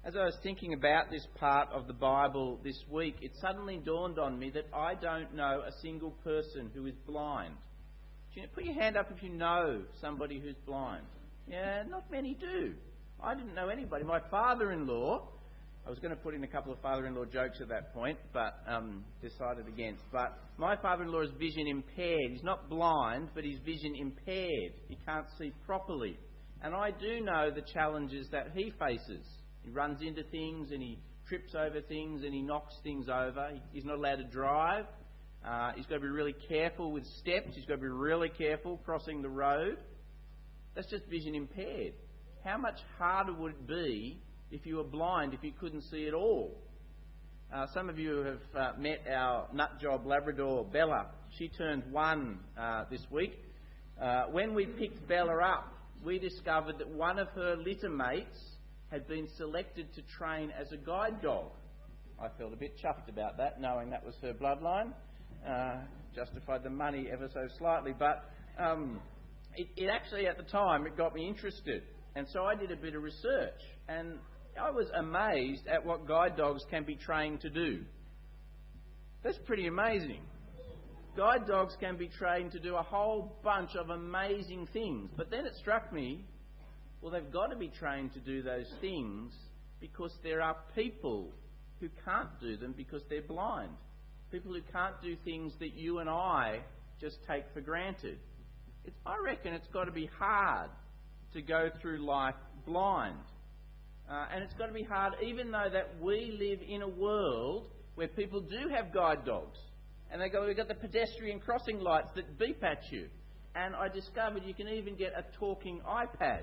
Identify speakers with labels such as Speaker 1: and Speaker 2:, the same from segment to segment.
Speaker 1: As I was thinking about this part of the Bible this week, it suddenly dawned on me that I don't know a single person who is blind. Put your hand up if you know somebody who's blind. Yeah, not many do. I didn't know anybody. My father-in-law, I was going to put in a couple of father-in-law jokes at that point, but decided against. But my father-in-law is vision impaired. He's not blind, but he's vision impaired. He can't see properly. And I do know the challenges that he faces. He runs into things and he trips over things and he knocks things over. He's not allowed to drive. He's got to be really careful with steps. He's got to be really careful crossing the road. That's just vision impaired. How much harder would it be if you were blind, if you couldn't see at all? Some of you have met our nutjob Labrador, Bella. She turned 1 this week. When we picked Bella up, we discovered that one of her litter mates had been selected to train as a guide dog. I felt a bit chuffed about that, knowing that was her bloodline. Justified the money ever so slightly, but it actually, at the time, it got me interested. And so I did a bit of research, and I was amazed at what guide dogs can be trained to do. That's pretty amazing. Guide dogs can be trained to do a whole bunch of amazing things. But then it struck me, well, they've got to be trained to do those things because there are people who can't do them because they're blind. People who can't do things that you and I just take for granted. I reckon it's got to be hard to go through life blind. And it's got to be hard even though that we live in a world where people do have guide dogs. And we've got the pedestrian crossing lights that beep at you. And I discovered you can even get a talking iPad.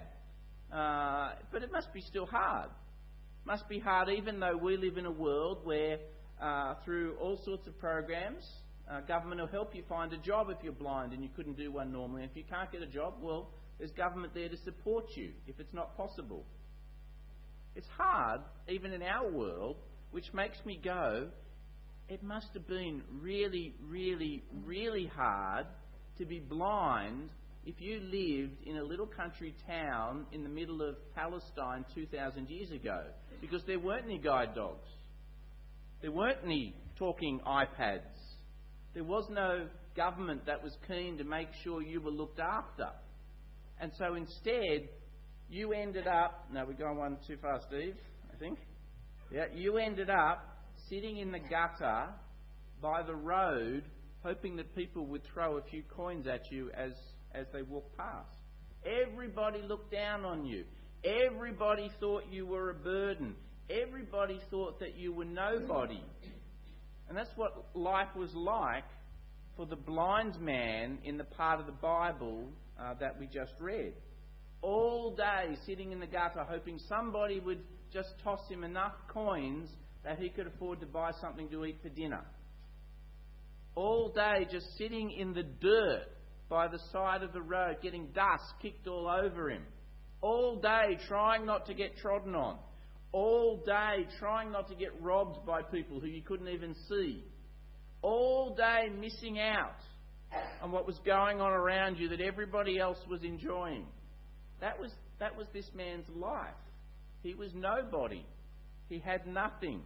Speaker 1: But it must be still hard. It must be hard even though we live in a world where through all sorts of programs, government will help you find a job if you're blind and you couldn't do one normally. And if you can't get a job, well, there's government there to support you if it's not possible. It's hard, even in our world, which makes me go, it must have been really, really, really hard to be blind if you lived in a little country town in the middle of Palestine 2,000 years ago, because there weren't any guide dogs. There weren't any talking iPads. There was no government that was keen to make sure you were looked after. And so instead, you ended up... No, we're going one too far, Steve, I think. Yeah, you ended up sitting in the gutter by the road, hoping that people would throw a few coins at you as they walked past. Everybody looked down on you. Everybody thought you were a burden. Everybody thought that you were nobody. And that's what life was like for the blind man in the part of the Bible that we just read. All day sitting in the gutter hoping somebody would just toss him enough coins that he could afford to buy something to eat for dinner. All day just sitting in the dirt by the side of the road, getting dust kicked all over him. All day trying not to get trodden on. All day trying not to get robbed by people who you couldn't even see. All day missing out on what was going on around you that everybody else was enjoying. That was this man's life. He was nobody. He had nothing.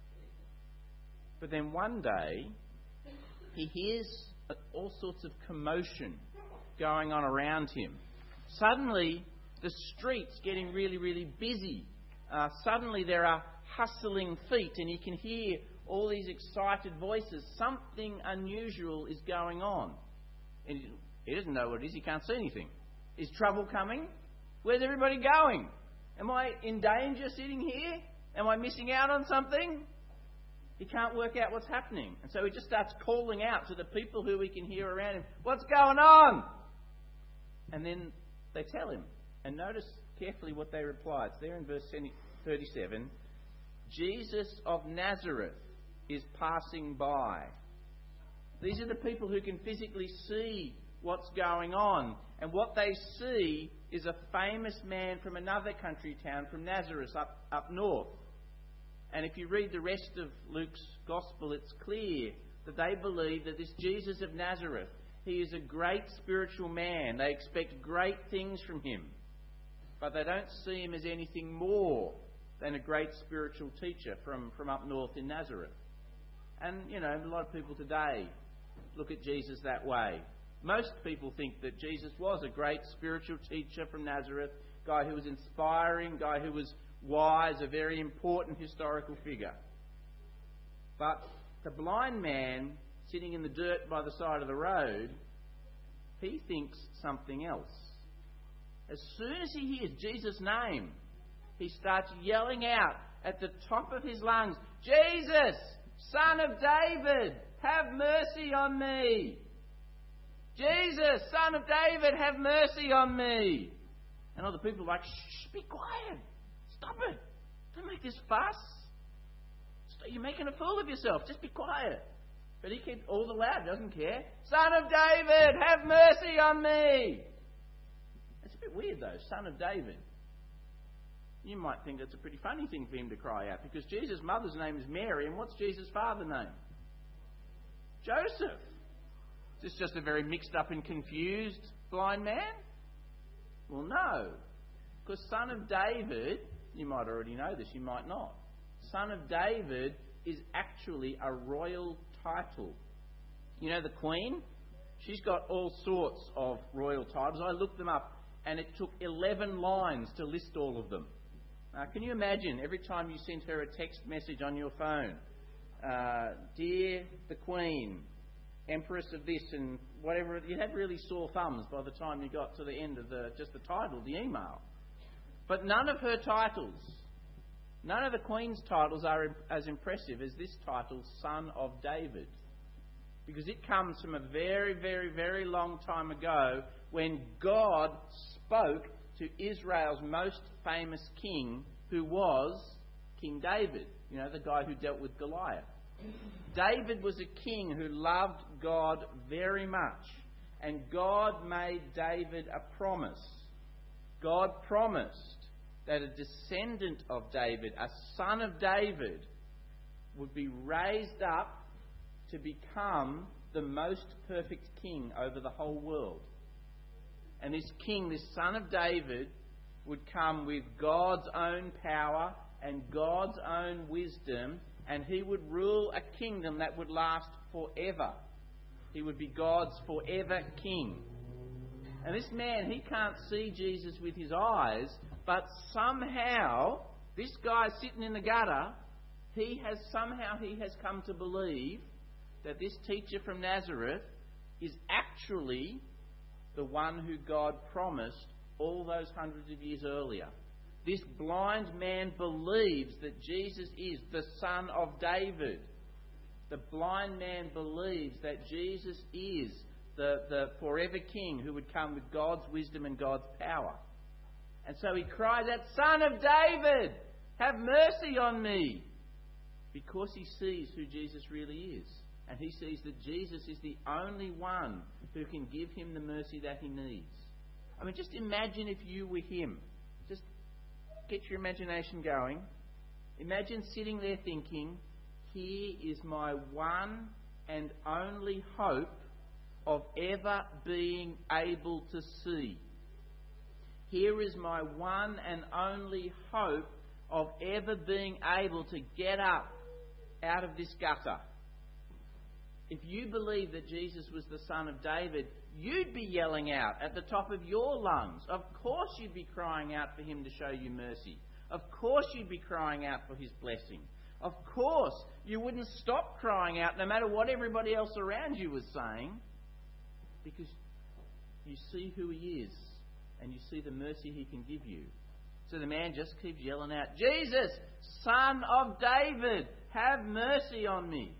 Speaker 1: But then one day, he hears all sorts of commotion going on around him. Suddenly, the street's getting really, really busy. Suddenly, there are hustling feet, and you can hear all these excited voices. Something unusual is going on. And he doesn't know what it is. He can't see anything. Is trouble coming? Where's everybody going? Am I in danger sitting here? Am I missing out on something? He can't work out what's happening. And so he just starts calling out to the people who he can hear around him, "What's going on?" And then they tell him. And notice carefully what they reply. It's there in verse 37. Jesus of Nazareth is passing by. These are the people who can physically see what's going on. And what they see is a famous man from another country town, from Nazareth, up north. And if you read the rest of Luke's Gospel, it's clear that they believe that this Jesus of Nazareth, he is a great spiritual man. They expect great things from him. But they don't see him as anything more and a great spiritual teacher from up north in Nazareth. And, a lot of people today look at Jesus that way. Most people think that Jesus was a great spiritual teacher from Nazareth, guy who was inspiring, guy who was wise, a very important historical figure. But the blind man sitting in the dirt by the side of the road, he thinks something else. As soon as he hears Jesus' name, he starts yelling out at the top of his lungs, "Jesus, Son of David, have mercy on me! Jesus, Son of David, have mercy on me!" And other people are like, "Shh, be quiet. Stop it. Don't make this fuss. You're making a fool of yourself. Just be quiet." But he keeps all the loud, doesn't care. "Son of David, have mercy on me!" It's a bit weird though, Son of David. You might think it's a pretty funny thing for him to cry out, because Jesus' mother's name is Mary, and what's Jesus' father's name? Joseph. Is this just a very mixed up and confused blind man? Well, no. Because Son of David, you might already know this, you might not. Son of David is actually a royal title. You know the Queen? She's got all sorts of royal titles. I looked them up and it took 11 lines to list all of them. Can you imagine every time you sent her a text message on your phone? "Dear the Queen, Empress of this," and whatever. You had really sore thumbs by the time you got to the end of just the title, the email. But none of her titles, none of the Queen's titles are as impressive as this title, Son of David. Because it comes from a very, very, very long time ago when God spoke to Israel's most famous king, who was King David. You know, the guy who dealt with Goliath. David was a king who loved God very much. And God made David a promise. God promised that a descendant of David, a son of David, would be raised up to become the most perfect king over the whole world. And this king, this son of David, would come with God's own power and God's own wisdom, and he would rule a kingdom that would last forever. He would be God's forever king. And this man, he can't see Jesus with his eyes, but somehow, this guy sitting in the gutter, he has come to believe that this teacher from Nazareth is actually the one who God promised all those hundreds of years earlier. This blind man believes that Jesus is the Son of David. The blind man believes that Jesus is the forever king who would come with God's wisdom and God's power. And so he cries out, "Son of David, have mercy on me." Because he sees who Jesus really is. And he sees that Jesus is the only one who can give him the mercy that he needs. I mean, just imagine if you were him. Just get your imagination going. Imagine sitting there thinking, "Here is my one and only hope of ever being able to see. Here is my one and only hope of ever being able to get up out of this gutter." If you believe that Jesus was the Son of David, you'd be yelling out at the top of your lungs. Of course you'd be crying out for him to show you mercy. Of course you'd be crying out for his blessing. Of course you wouldn't stop crying out no matter what everybody else around you was saying, because you see who he is and you see the mercy he can give you. So the man just keeps yelling out, "Jesus, Son of David, have mercy on me."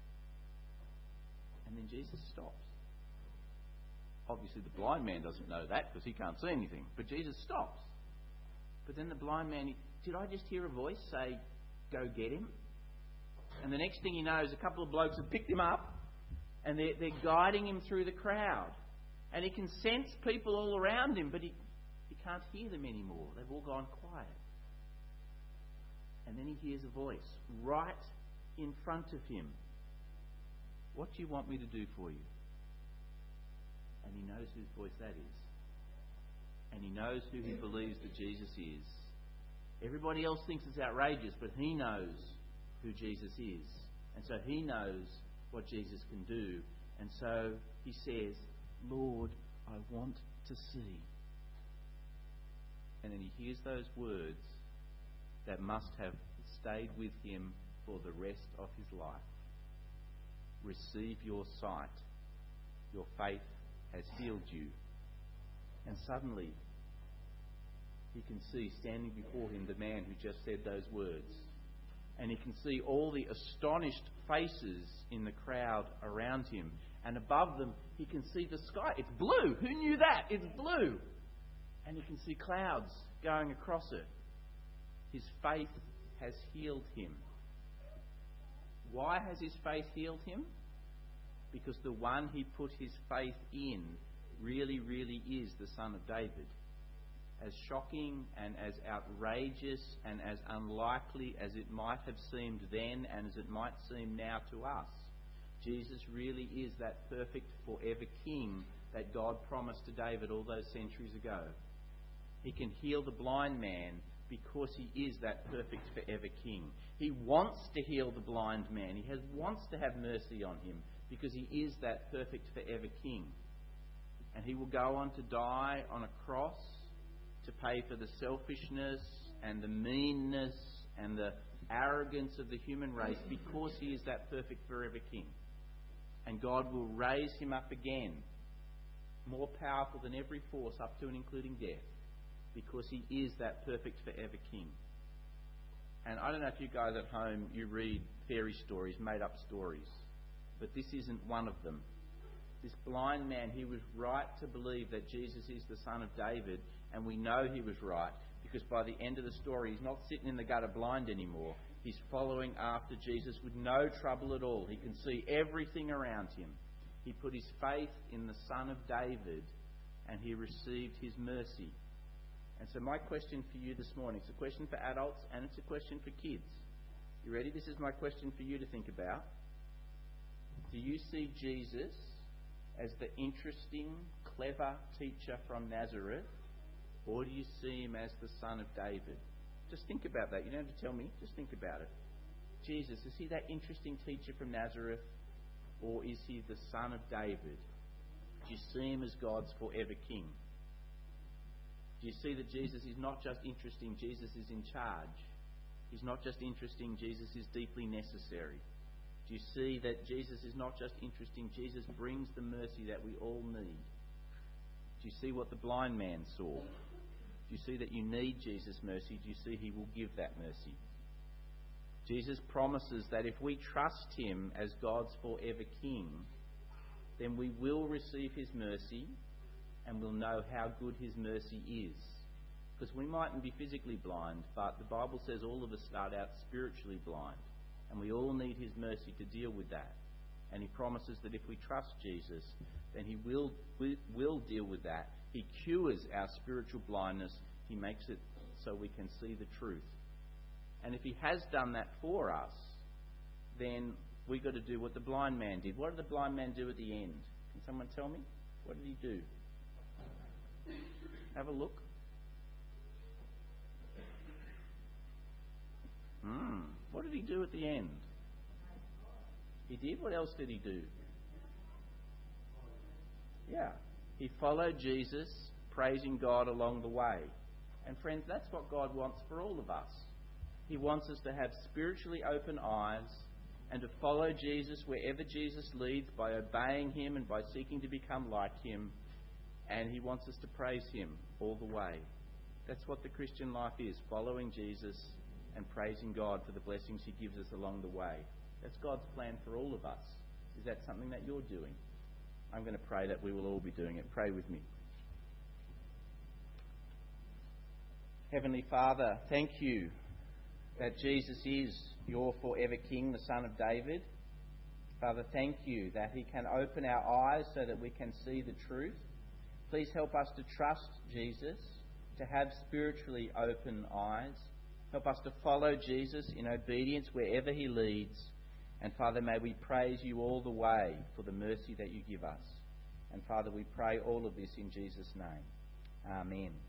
Speaker 1: And then Jesus stops. Obviously the blind man doesn't know that because he can't see anything. But Jesus stops. But then the blind man, did I just hear a voice say, "Go get him"? And the next thing he knows, a couple of blokes have picked him up and they're guiding him through the crowd. And he can sense people all around him, but he can't hear them anymore. They've all gone quiet. And then he hears a voice right in front of him. "What do you want me to do for you?" And he knows whose voice that is. And he knows who he believes that Jesus is. Everybody else thinks it's outrageous, but he knows who Jesus is. And so he knows what Jesus can do. And so he says, Lord, I want to see. And then he hears those words that must have stayed with him for the rest of his life. Receive your sight. Your faith has healed you. And suddenly, he can see standing before him the man who just said those words. And he can see all the astonished faces in the crowd around him. And above them, he can see the sky. It's blue. Who knew that? It's blue. And he can see clouds going across it. His faith has healed him. Why has his faith healed him? Because the one he put his faith in really, really is the Son of David. As shocking and as outrageous and as unlikely as it might have seemed then and as it might seem now to us, Jesus really is that perfect forever King that God promised to David all those centuries ago. He can heal the blind man because he is that perfect forever King. He wants to heal the blind man. He wants to have mercy on him because he is that perfect forever King. And he will go on to die on a cross to pay for the selfishness and the meanness and the arrogance of the human race because he is that perfect forever King. And God will raise him up again, more powerful than every force up to and including death, because he is that perfect forever King. And I don't know if you guys at home, you read fairy stories, made up stories, but this isn't one of them. This blind man, he was right to believe that Jesus is the Son of David, and we know he was right because by the end of the story, he's not sitting in the gutter blind anymore. He's following after Jesus with no trouble at all. He can see everything around him. He put his faith in the Son of David, and he received his mercy. And so my question for you this morning, it's a question for adults and it's a question for kids. You ready? This is my question for you to think about. Do you see Jesus as the interesting, clever teacher from Nazareth, or do you see him as the Son of David? Just think about that. You don't have to tell me. Just think about it. Jesus, is he that interesting teacher from Nazareth, or is he the Son of David? Do you see him as God's forever King? Do you see that Jesus is not just interesting, Jesus is in charge? He's not just interesting, Jesus is deeply necessary. Do you see that Jesus is not just interesting, Jesus brings the mercy that we all need? Do you see what the blind man saw? Do you see that you need Jesus' mercy? Do you see he will give that mercy? Jesus promises that if we trust him as God's forever King, then we will receive his mercy and we'll know how good his mercy is. Because we mightn't be physically blind, but the Bible says all of us start out spiritually blind. And we all need his mercy to deal with that. And he promises that if we trust Jesus, then he will deal with that. He cures our spiritual blindness. He makes it so we can see the truth. And if he has done that for us, then we've got to do what the blind man did. What did the blind man do at the end? Can someone tell me? What did he do? Have a look. What did he do at the end? He did? What else did he do? Yeah. He followed Jesus, praising God along the way. And friends, that's what God wants for all of us. He wants us to have spiritually open eyes and to follow Jesus wherever Jesus leads by obeying him and by seeking to become like him. And he wants us to praise him all the way. That's what the Christian life is, following Jesus and praising God for the blessings he gives us along the way. That's God's plan for all of us. Is that something that you're doing? I'm going to pray that we will all be doing it. Pray with me. Heavenly Father, thank you that Jesus is your forever King, the Son of David. Father, thank you that he can open our eyes so that we can see the truth. Please help us to trust Jesus, to have spiritually open eyes. Help us to follow Jesus in obedience wherever he leads. And Father, may we praise you all the way for the mercy that you give us. And Father, we pray all of this in Jesus' name. Amen.